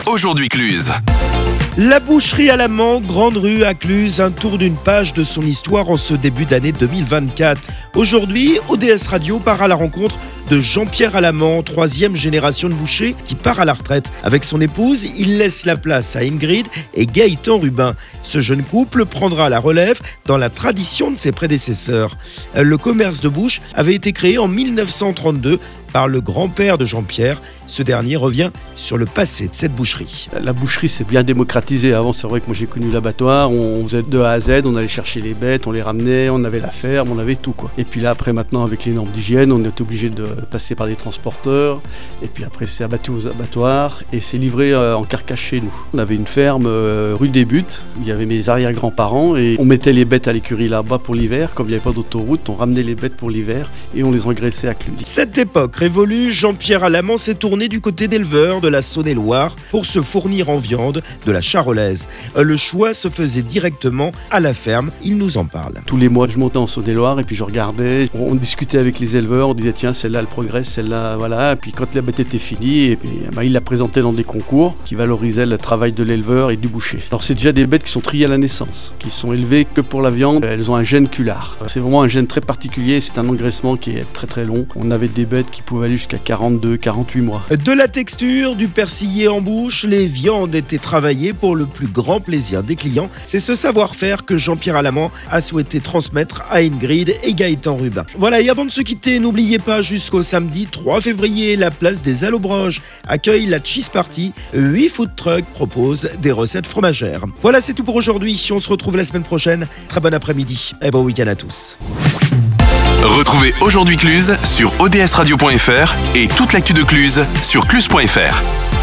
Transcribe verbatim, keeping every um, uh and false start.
Aujourd'hui Cluse. La boucherie à l'Amand, grande rue à Cluse, un tour d'une page de son histoire en ce début d'année deux mille vingt-quatre. Aujourd'hui, O D S Radio part à la rencontre de Jean-Pierre Alamand, troisième génération de boucher qui part à la retraite. Avec son épouse, il laisse la place à Ingrid et Gaëtan Rubin. Ce jeune couple prendra la relève dans la tradition de ses prédécesseurs. Le commerce de bouche avait été créé en mille neuf cent trente-deux par le grand-père de Jean-Pierre. Ce dernier revient sur le passé de cette boucherie. La boucherie s'est bien démocratisée. Avant, c'est vrai que moi j'ai connu l'abattoir, on faisait de A à Z, on allait chercher les bêtes, on les ramenait, on avait la ferme, on avait tout quoi. Et puis là après maintenant avec les normes d'hygiène, on est obligé de passer par des transporteurs. Et puis après c'est abattu aux abattoirs et c'est livré en carcasse chez nous. On avait une ferme euh, rue des Buttes, où il y avait mes arrière-grands-parents et on mettait les bêtes à l'écurie là-bas pour l'hiver. Comme il n'y avait pas d'autoroute, on ramenait les bêtes pour l'hiver et on les engraissait à Cluse. Cette époque révolue, Jean-Pierre Alamand s'est tourné du côté d'éleveurs de la Saône-et-Loire pour se fournir en viande de la charolaise. Le choix se faisait directement à la ferme, il nous en parle. Tous les mois, je montais en Saône-et-Loire et puis je regardais, on discutait avec les éleveurs, on disait tiens, celle-là elle progresse, celle-là voilà. Et puis quand la bête était finie, et puis, bah, il la présentait dans des concours qui valorisaient le travail de l'éleveur et du boucher. Alors c'est déjà des bêtes qui sont triées à la naissance, qui sont élevées que pour la viande, elles ont un gène culard. C'est vraiment un gène très particulier, c'est un engraissement qui est très très long. On avait des bêtes qui pouvaient aller jusqu'à quarante-deux, quarante-huit mois. De la texture, du persillé en bouche, les viandes étaient travaillées pour le plus grand plaisir des clients. C'est ce savoir-faire que Jean-Pierre Alamand a souhaité transmettre à Ingrid et Gaëtan Rubin. Voilà, et avant de se quitter, n'oubliez pas, jusqu'au samedi trois février, la place des Allobroges accueille la Cheese Party. huit food trucks proposent des recettes fromagères. Voilà, c'est tout pour aujourd'hui. On se retrouve la semaine prochaine. Très bon après-midi et bon week-end à tous. Retrouvez Aujourd'hui Cluse sur O D S radio point F R et toute l'actu de Cluse sur cluse point F R.